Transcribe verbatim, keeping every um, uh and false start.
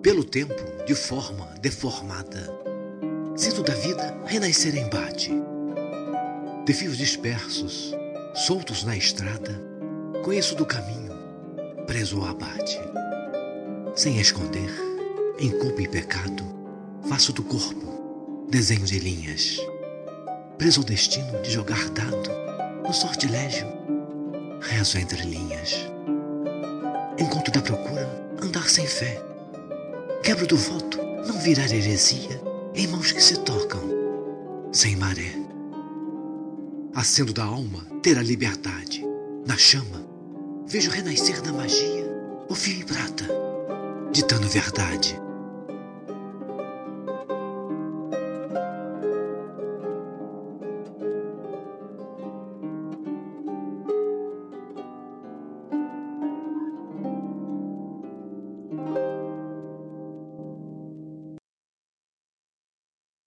pelo tempo de forma deformada. Sinto da vida renascer em embate. De fios dispersos, soltos na estrada, conheço do caminho, preso ao abate. Sem esconder, em culpa e pecado, faço do corpo desenho de linhas. Preso ao destino de jogar dado, no sortilégio, rezo entre linhas. Encontro da procura, andar sem fé. Quebro do voto, não virar heresia em mãos que se tocam, sem maré. Acendo da alma ter a liberdade. Na chama, vejo renascer da magia o fio e prata, ditando verdade.